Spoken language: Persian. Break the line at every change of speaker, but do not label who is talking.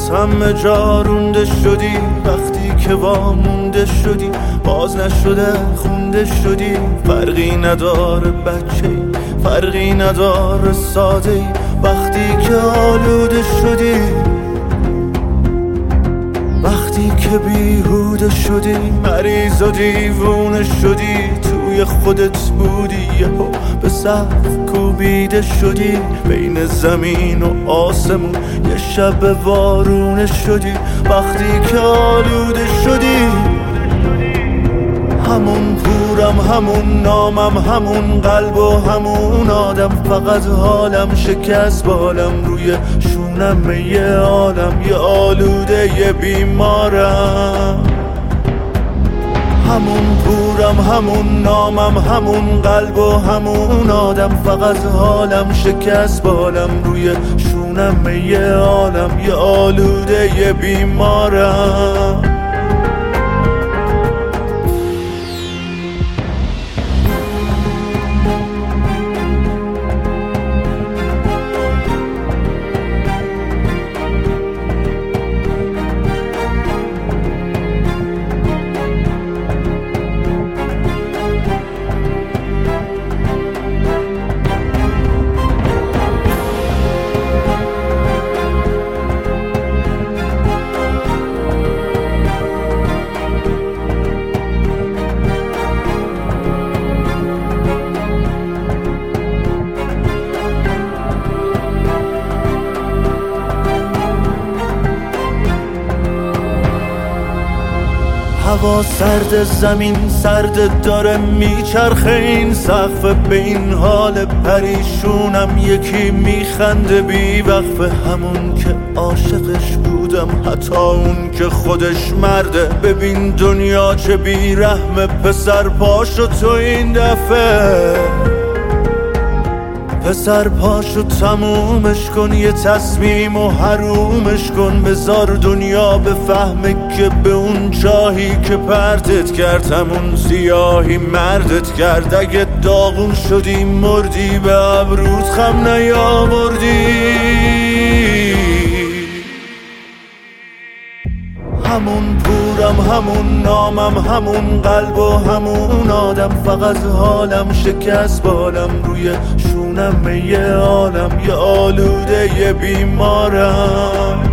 از همه جا رونده شدی، وقتی که وامونده شدی باز نشده خونده شدی. فرقی نداره بچه‌ای، فرقی نداره ساده‌ای، وقتی که آلوده شدی، وقتی که بیهوده شدی، مریض و دیوونه شدی، توی خودت بودی یهو به سقف کوبیده شدی، بین زمین و آسمون یه شب وارونه شدی. وقتی که آلوده شدی، همون پورم، همون نامم، همون قلب و همون آدم، فقط حالم شکست بالم روی شونم یه عالم، یه آلوده یه بیمارم. همون پورم، همون نامم، همون قلب و همون آدم، فقط حالم شکست بالم روی شونم یه عالم، یه آلوده یه بیمارم. هوا سرد، زمین سرد، داره میچرخه این سقف، به این حال پریشونم یکی میخنده بی وقفه. همون که عاشقش بودم، حتی اون که خودش مرده، ببین دنیا چه بیرحمه، پسر پاشو تو این دفعه، پسر پاشو تمومش کن، یه تصمیم و حرومش کن، بذار دنیا بفهمه که به اون جاهی که پرتت کرد همون سیاهی مردت کرد. اگه داغون شدی مردی، به ابروت خم نیاوردی. همون پورم، همون نامم، همون قلب و همون آدم، فقط حالم شکست بالم روی شونم یه عالم، یه آلوده یه بیمارم.